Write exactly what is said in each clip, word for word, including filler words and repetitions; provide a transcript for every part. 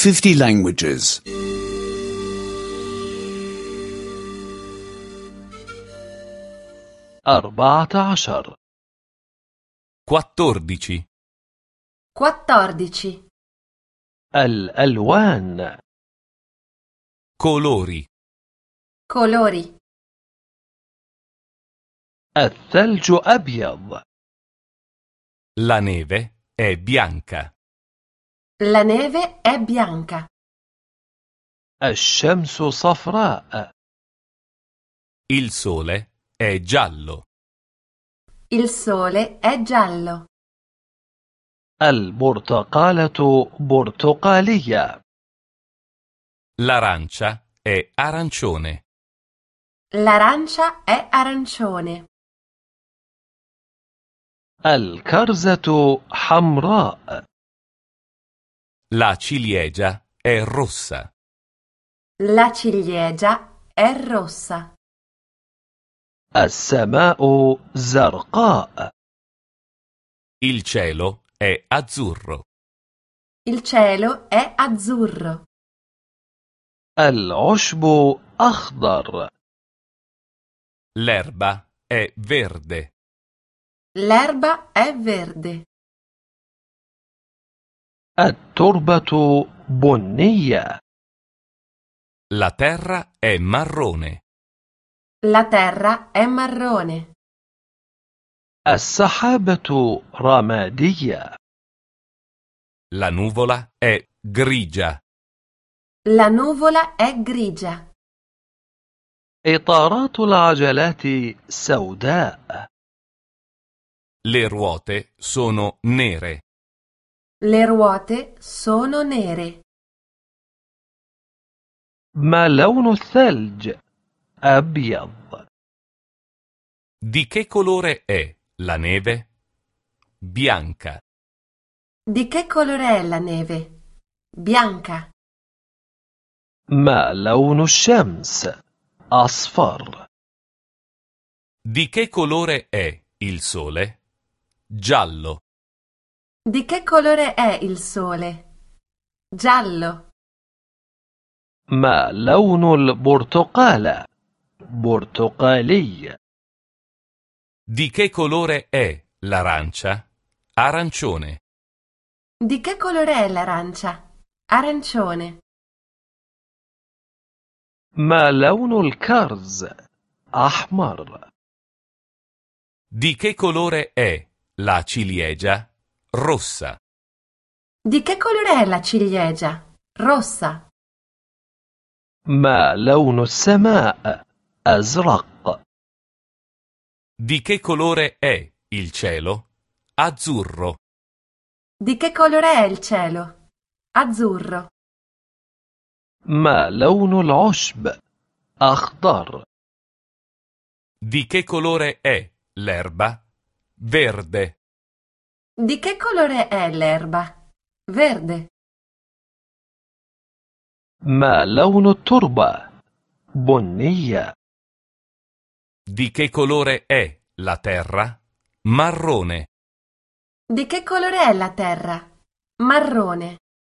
fifty languages. أربعة عشر. quattordici. quattordici. الألوان. Colori. Colori. الثلج أبيض. La neve è bianca. La neve è bianca. الشمس صفراء. Il sole è giallo. Il sole è giallo. البرتقالة برتقالية. L'arancia è arancione. L'arancia è arancione. الكرزة حمراء. La ciliegia è rossa. La ciliegia è rossa. السماء زرقاء. Il cielo è azzurro. Il cielo è azzurro. العشب أخضر. L'erba è verde. L'erba è verde. التربة بنية. La terra è marrone. La terra è marrone. السحابة رمادية. La nuvola è grigia. La nuvola è grigia. إطارات العجلات سوداء. Le ruote sono nere. Le ruote sono nere. ما لون الثلج؟ أبيض. Di che colore è la neve? Bianca. Di che colore è la neve? Bianca. ما لون الشمس؟ أصفر. Di che colore è il sole? Giallo. Di che colore è il sole? Giallo. ما لون البرتقالة؟ برتقالي. Di che colore è l'arancia? Arancione. Di che colore è l'arancia? Arancione. ما لون الكرز؟ أحمر. Di che colore è la ciliegia? Rossa. Di che colore è la ciliegia? Rossa. ما لون السماء؟ أزرق. Di che colore è il cielo? Azzurro. Di che colore è il cielo? Azzurro. ما لون العشب؟ أخضر. Di che colore è l'erba? Verde. Di che colore è l'erba? Verde. ما لون التربة؟ بنية. Di che colore è la terra? Marrone. Di che colore è la terra? Marrone.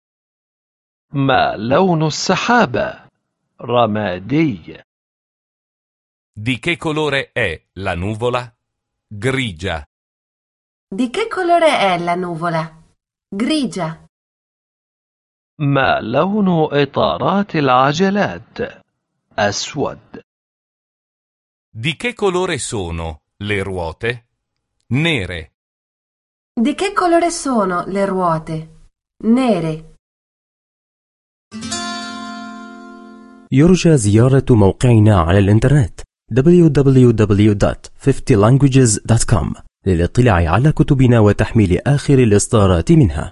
ما لون السحابة؟ رمادي. Di che colore è la nuvola? Grigia. Di che colore è la nuvola? Grigia. ما لون إطارات العجلات؟ أسود. Di che colore sono le ruote? Nere. Di che colore sono le ruote? Nere. يرجى زيارة موقعنا على الإنترنت دبليو دبليو دبليو دوت fifty languages دوت كوم للاطلاع على كتبنا وتحميل آخر الإصدارات منها.